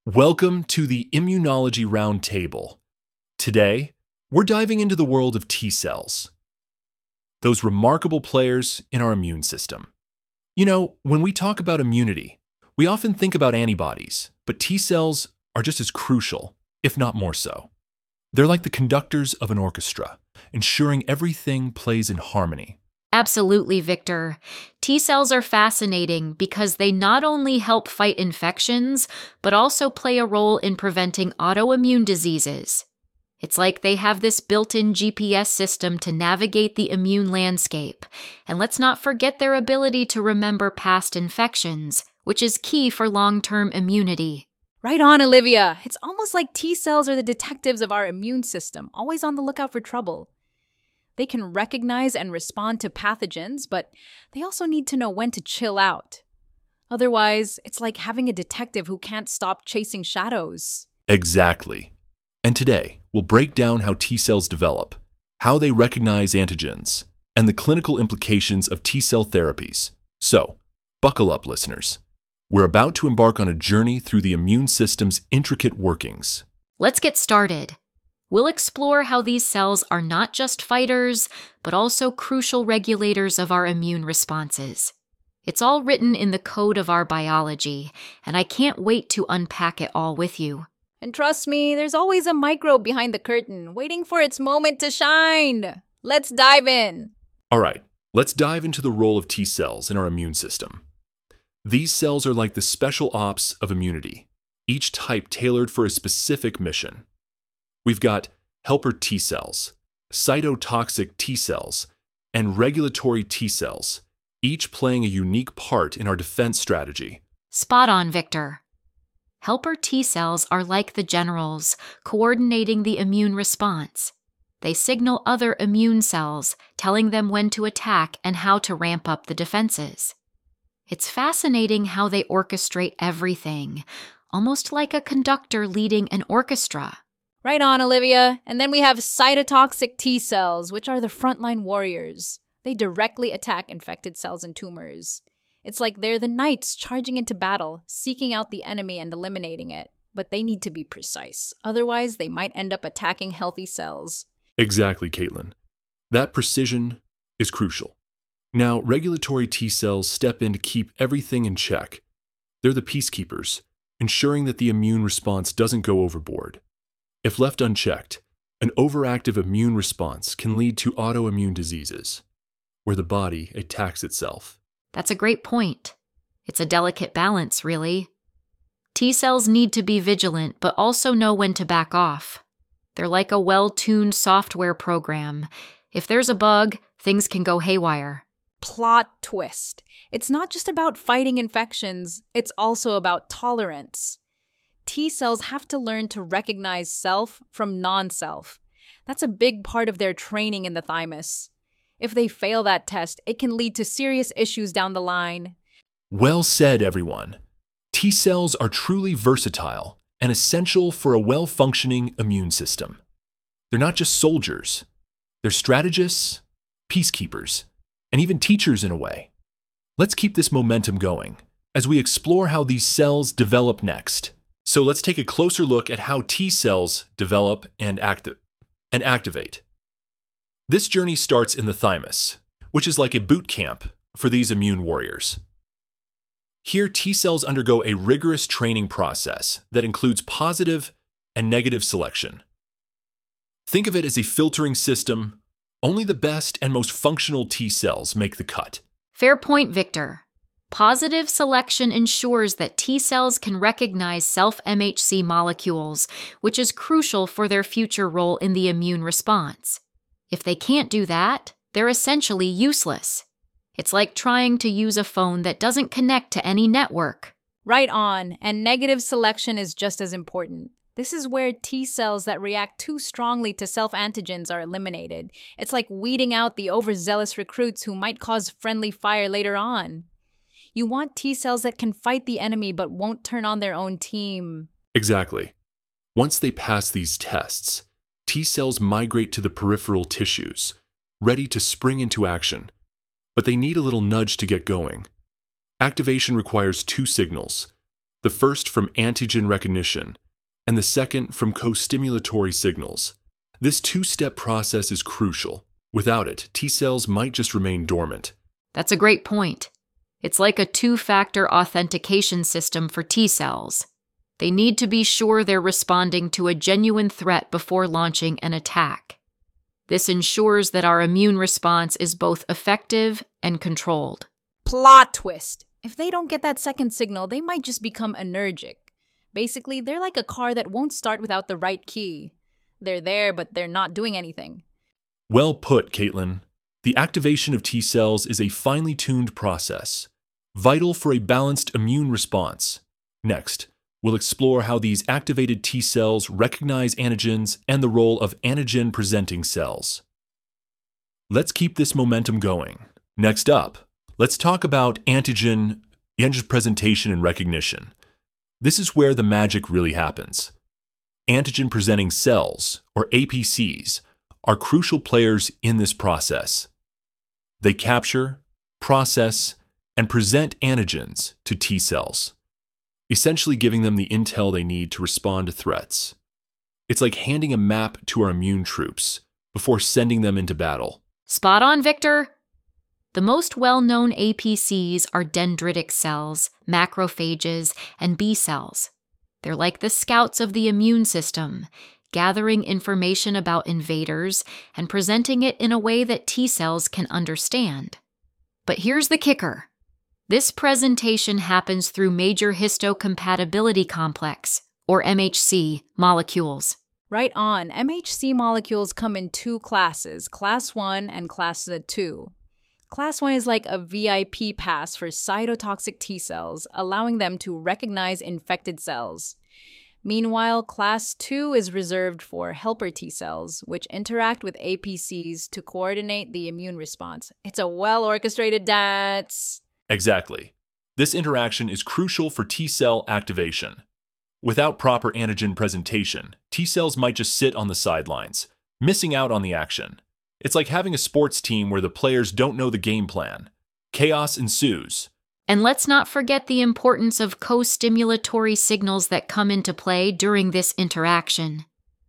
Welcome to the Immunology Roundtable. Today, we're diving into the world of T cells, those remarkable players in our immune system. You know, when we talk about immunity, we often think about antibodies, but T cells are just as crucial, if not more so. They're like the conductors of an orchestra, ensuring everything plays in harmony. Absolutely, Victor. T cells are fascinating because they not only help fight infections, but also play a role in preventing autoimmune diseases. It's like they have this built-in GPS system to navigate the immune landscape. And let's not forget their ability to remember past infections, which is key for long-term immunity. Right on, Olivia. It's almost like T cells are the detectives of our immune system, always on the lookout for trouble. They can recognize and respond to pathogens, but they also need to know when to chill out. Otherwise, it's like having a detective who can't stop chasing shadows. Exactly. And today, we'll break down how T cells develop, how they recognize antigens, and the clinical implications of T cell therapies. So, buckle up, listeners. We're about to embark on a journey through the immune system's intricate workings. Let's get started. We'll explore how these cells are not just fighters, but also crucial regulators of our immune responses. It's all written in the code of our biology, and I can't wait to unpack it all with you. And trust me, there's always a microbe behind the curtain, waiting for its moment to shine. Let's dive in. All right, let's dive into the role of T cells in our immune system. These cells are like the special ops of immunity, each type tailored for a specific mission. We've got helper T cells, cytotoxic T cells, and regulatory T cells, each playing a unique part in our defense strategy. Spot on, Victor. Helper T cells are like the generals, coordinating the immune response. They signal other immune cells, telling them when to attack and how to ramp up the defenses. It's fascinating how they orchestrate everything, almost like a conductor leading an orchestra. Right on, Olivia. And then we have cytotoxic T cells, which are the frontline warriors. They directly attack infected cells and tumors. It's like they're the knights charging into battle, seeking out the enemy and eliminating it. But they need to be precise. Otherwise, they might end up attacking healthy cells. Exactly, Caitlin. That precision is crucial. Now, regulatory T cells step in to keep everything in check. They're the peacekeepers, ensuring that the immune response doesn't go overboard. If left unchecked, an overactive immune response can lead to autoimmune diseases, where the body attacks itself. That's a great point. It's a delicate balance, really. T cells need to be vigilant, but also know when to back off. They're like a well-tuned software program. If there's a bug, things can go haywire. Plot twist. It's not just about fighting infections, it's also about tolerance. T cells have to learn to recognize self from non-self. That's a big part of their training in the thymus. If they fail that test, it can lead to serious issues down the line. Well said, everyone. T cells are truly versatile and essential for a well-functioning immune system. They're not just soldiers. They're strategists, peacekeepers, and even teachers in a way. Let's keep this momentum going as we explore how these cells develop next. So let's take a closer look at how T cells develop and activate. This journey starts in the thymus, which is like a boot camp for these immune warriors. Here, T cells undergo a rigorous training process that includes positive and negative selection. Think of it as a filtering system. Only the best and most functional T cells make the cut. Fair point, Victor. Positive selection ensures that T cells can recognize self-MHC molecules, which is crucial for their future role in the immune response. If they can't do that, they're essentially useless. It's like trying to use a phone that doesn't connect to any network. Right on, and negative selection is just as important. This is where T cells that react too strongly to self-antigens are eliminated. It's like weeding out the overzealous recruits who might cause friendly fire later on. You want T cells that can fight the enemy but won't turn on their own team. Exactly. Once they pass these tests, T cells migrate to the peripheral tissues, ready to spring into action. But they need a little nudge to get going. Activation requires two signals: the first from antigen recognition, and the second from co-stimulatory signals. This two-step process is crucial. Without it, T cells might just remain dormant. That's a great point. It's like a two-factor authentication system for T cells. They need to be sure they're responding to a genuine threat before launching an attack. This ensures that our immune response is both effective and controlled. Plot twist. If they don't get that second signal, they might just become anergic. Basically, they're like a car that won't start without the right key. They're there, but they're not doing anything. Well put, Caitlin. The activation of T cells is a finely tuned process, vital for a balanced immune response. Next, we'll explore how these activated T cells recognize antigens and the role of antigen-presenting cells. Let's keep this momentum going. Next up, let's talk about antigen presentation and recognition. This is where the magic really happens. Antigen-presenting cells, or APCs, are crucial players in this process. They capture, process, and present antigens to T cells, essentially giving them the intel they need to respond to threats. It's like handing a map to our immune troops before sending them into battle. Spot on, Victor! The most well-known APCs are dendritic cells, macrophages, and B cells. They're like the scouts of the immune system, gathering information about invaders and presenting it in a way that T cells can understand. But here's the kicker. This presentation happens through major histocompatibility complex, or MHC, molecules. Right on. MHC molecules come in two classes, Class 1 and Class 2. Class 1 is like a VIP pass for cytotoxic T cells, allowing them to recognize infected cells. Meanwhile, Class 2 is reserved for helper T cells, which interact with APCs to coordinate the immune response. It's a well-orchestrated dance. Exactly. This interaction is crucial for T cell activation. Without proper antigen presentation, T cells might just sit on the sidelines, missing out on the action. It's like having a sports team where the players don't know the game plan. Chaos ensues. And let's not forget the importance of co-stimulatory signals that come into play during this interaction.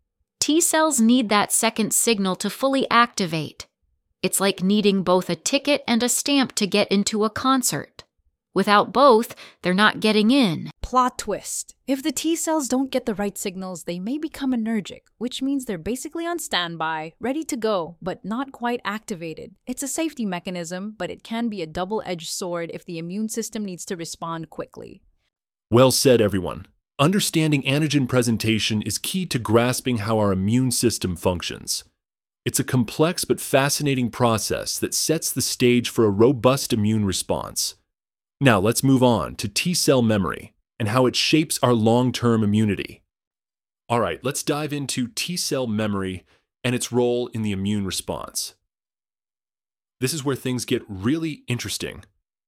T cells need that second signal to fully activate. It's like needing both a ticket and a stamp to get into a concert. Without both, they're not getting in. Plot twist. If the T cells don't get the right signals, they may become anergic, which means they're basically on standby, ready to go, but not quite activated. It's a safety mechanism, but it can be a double-edged sword if the immune system needs to respond quickly. Well said, everyone. Understanding antigen presentation is key to grasping how our immune system functions. It's a complex but fascinating process that sets the stage for a robust immune response. Now let's move on to T cell memory and how it shapes our long-term immunity. All right, let's dive into T cell memory and its role in the immune response. This is where things get really interesting.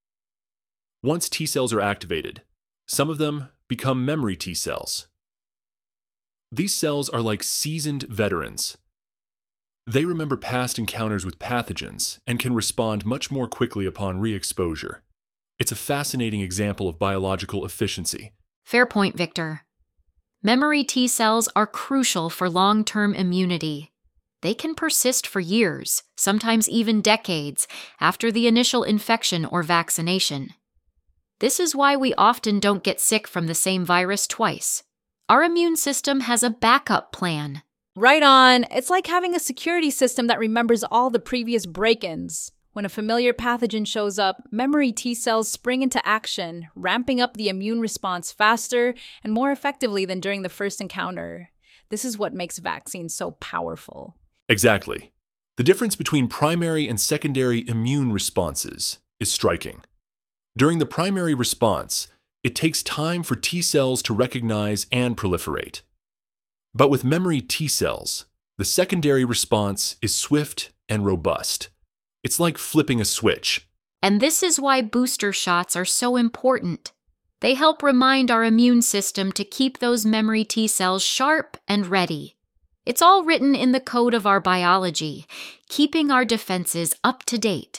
Once T cells are activated, some of them become memory T cells. These cells are like seasoned veterans. They remember past encounters with pathogens and can respond much more quickly upon re-exposure. It's a fascinating example of biological efficiency. Fair point, Victor. Memory T cells are crucial for long-term immunity. They can persist for years, sometimes even decades, after the initial infection or vaccination. This is why we often don't get sick from the same virus twice. Our immune system has a backup plan. Right on. It's like having a security system that remembers all the previous break-ins. When a familiar pathogen shows up, memory T cells spring into action, ramping up the immune response faster and more effectively than during the first encounter. This is what makes vaccines so powerful. Exactly. The difference between primary and secondary immune responses is striking. During the primary response, it takes time for T cells to recognize and proliferate. But with memory T cells, the secondary response is swift and robust. It's like flipping a switch. And this is why booster shots are so important. They help remind our immune system to keep those memory T cells sharp and ready. It's all written in the code of our biology, keeping our defenses up to date.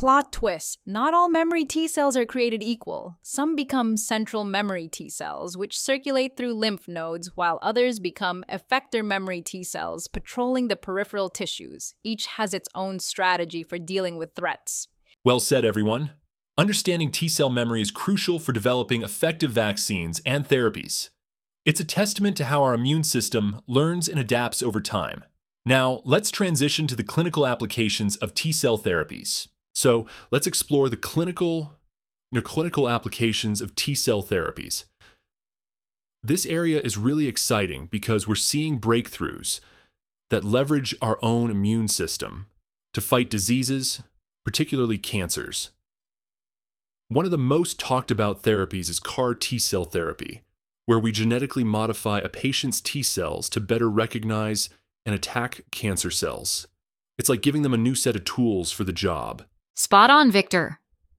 Plot twist. Not all memory T cells are created equal. Some become central memory T cells, which circulate through lymph nodes, while others become effector memory T cells, patrolling the peripheral tissues. Each has its own strategy for dealing with threats. Well said, everyone. Understanding T-cell memory is crucial for developing effective vaccines and therapies. It's a testament to how our immune system learns and adapts over time. Now, let's transition to the clinical applications of T-cell therapies. So, let's explore the clinical applications of T-cell therapies. This area is really exciting because we're seeing breakthroughs that leverage our own immune system to fight diseases, particularly cancers. One of the most talked about therapies is CAR T-cell therapy, where we genetically modify a patient's T-cells to better recognize and attack cancer cells. It's like giving them a new set of tools for the job. Spot on, Victor.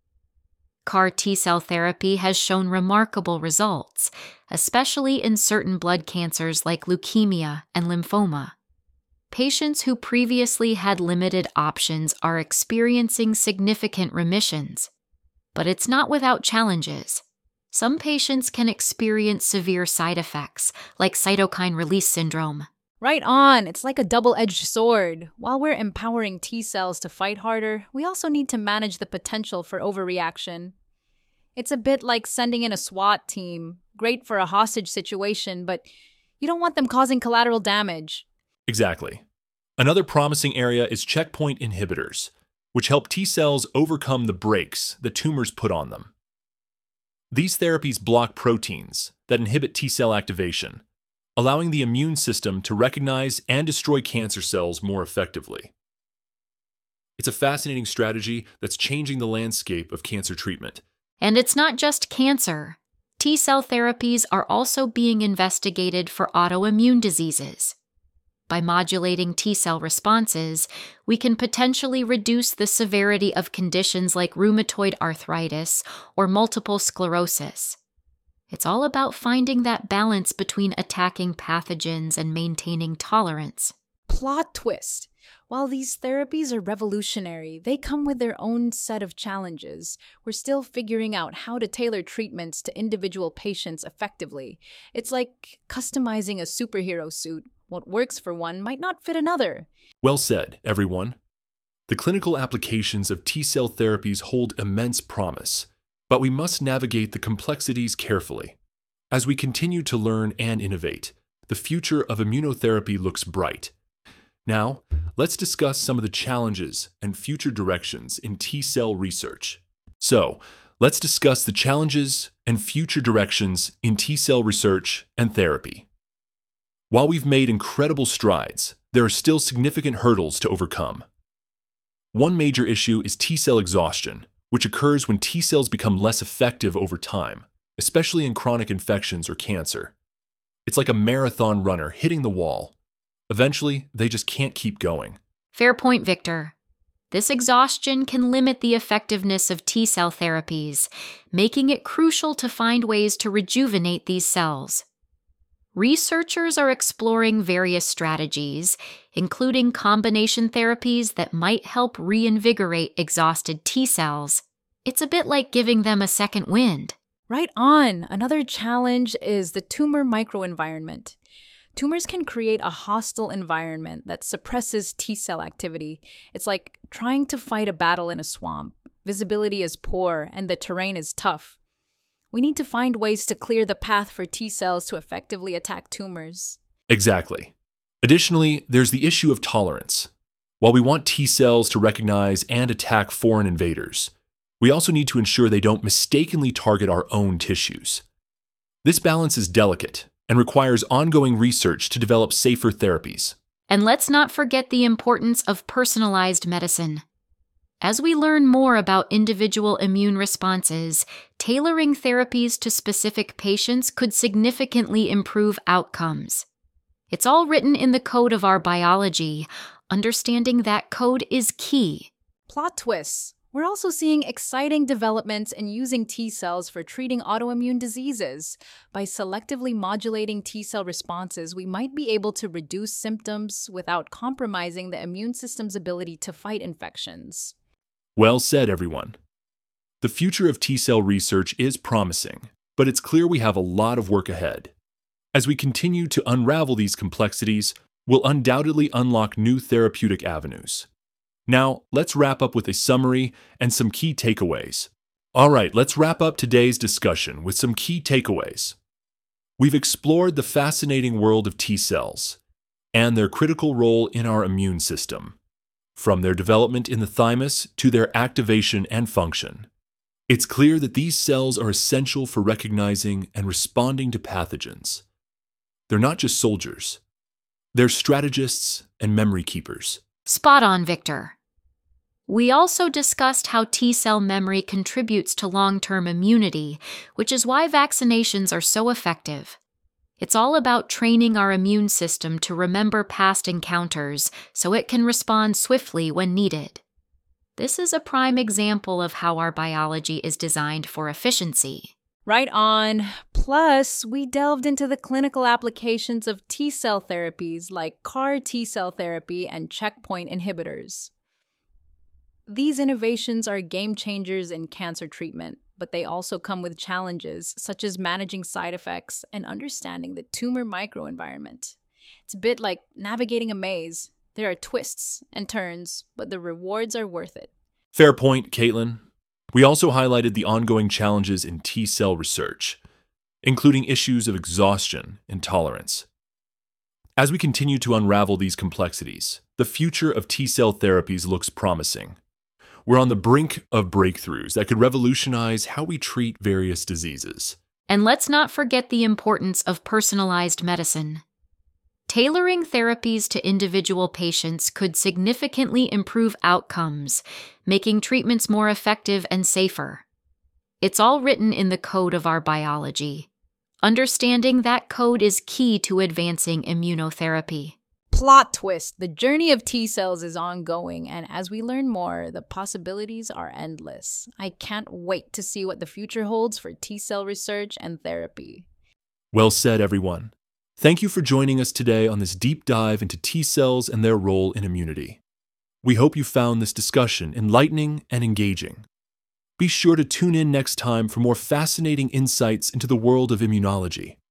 CAR T-cell therapy has shown remarkable results, especially in certain blood cancers like leukemia and lymphoma. Patients who previously had limited options are experiencing significant remissions. But it's not without challenges. Some patients can experience severe side effects, like cytokine release syndrome. Right on. It's like a double-edged sword. While we're empowering T cells to fight harder, we also need to manage the potential for overreaction. It's a bit like sending in a SWAT team. Great for a hostage situation, but you don't want them causing collateral damage. Exactly. Another promising area is checkpoint inhibitors, which help T cells overcome the brakes that tumors put on them. These therapies block proteins that inhibit T cell activation, allowing the immune system to recognize and destroy cancer cells more effectively. It's a fascinating strategy that's changing the landscape of cancer treatment. And it's not just cancer. T-cell therapies are also being investigated for autoimmune diseases. By modulating T-cell responses, we can potentially reduce the severity of conditions like rheumatoid arthritis or multiple sclerosis. It's all about finding that balance between attacking pathogens and maintaining tolerance. Plot twist. While these therapies are revolutionary, they come with their own set of challenges. We're still figuring out how to tailor treatments to individual patients effectively. It's like customizing a superhero suit. What works for one might not fit another. Well said, everyone. The clinical applications of T-cell therapies hold immense promise, but we must navigate the complexities carefully. As we continue to learn and innovate, the future of immunotherapy looks bright. Now, let's discuss some of the challenges and future directions in T-cell research. So, let's discuss the challenges and future directions in T-cell research and therapy. While we've made incredible strides, there are still significant hurdles to overcome. One major issue is T-cell exhaustion, which occurs when T-cells become less effective over time, especially in chronic infections or cancer. It's like a marathon runner hitting the wall. Eventually, they just can't keep going. Fair point, Victor. This exhaustion can limit the effectiveness of T-cell therapies, making it crucial to find ways to rejuvenate these cells. Researchers are exploring various strategies, including combination therapies that might help reinvigorate exhausted T cells. It's a bit like giving them a second wind. Right on. Another challenge is the tumor microenvironment. Tumors can create a hostile environment that suppresses T-cell activity. It's like trying to fight a battle in a swamp. Visibility is poor and the terrain is tough. We need to find ways to clear the path for T-cells to effectively attack tumors. Exactly. Additionally, there's the issue of tolerance. While we want T-cells to recognize and attack foreign invaders, we also need to ensure they don't mistakenly target our own tissues. This balance is delicate and requires ongoing research to develop safer therapies. And let's not forget the importance of personalized medicine. As we learn more about individual immune responses, tailoring therapies to specific patients could significantly improve outcomes. It's all written in the code of our biology. Understanding that code is key. Plot twists. We're also seeing exciting developments in using T cells for treating autoimmune diseases. By selectively modulating T cell responses, we might be able to reduce symptoms without compromising the immune system's ability to fight infections. Well said, everyone. The future of T-cell research is promising, but it's clear we have a lot of work ahead. As we continue to unravel these complexities, we'll undoubtedly unlock new therapeutic avenues. Now, let's wrap up with a summary and some key takeaways. All right, let's wrap up today's discussion with some key takeaways. We've explored the fascinating world of T-cells and their critical role in our immune system, from their development in the thymus to their activation and function. It's clear that these cells are essential for recognizing and responding to pathogens. They're not just soldiers. They're strategists and memory keepers. Spot on, Victor. We also discussed how T-cell memory contributes to long-term immunity, which is why vaccinations are so effective. It's all about training our immune system to remember past encounters so it can respond swiftly when needed. This is a prime example of how our biology is designed for efficiency. Right on. Plus, we delved into the clinical applications of T-cell therapies like CAR T-cell therapy and checkpoint inhibitors. These innovations are game changers in cancer treatment, but they also come with challenges such as managing side effects and understanding the tumor microenvironment. It's a bit like navigating a maze. There are twists and turns, but the rewards are worth it. Fair point, Caitlin. We also highlighted the ongoing challenges in T-cell research, including issues of exhaustion and tolerance. As we continue to unravel these complexities, the future of T-cell therapies looks promising. We're on the brink of breakthroughs that could revolutionize how we treat various diseases. And let's not forget the importance of personalized medicine. Tailoring therapies to individual patients could significantly improve outcomes, making treatments more effective and safer. It's all written in the code of our biology. Understanding that code is key to advancing immunotherapy. Plot twist, the journey of T-cells is ongoing, and as we learn more, the possibilities are endless. I can't wait to see what the future holds for T-cell research and therapy. Well said, everyone. Thank you for joining us today on this deep dive into T-cells and their role in immunity. We hope you found this discussion enlightening and engaging. Be sure to tune in next time for more fascinating insights into the world of immunology.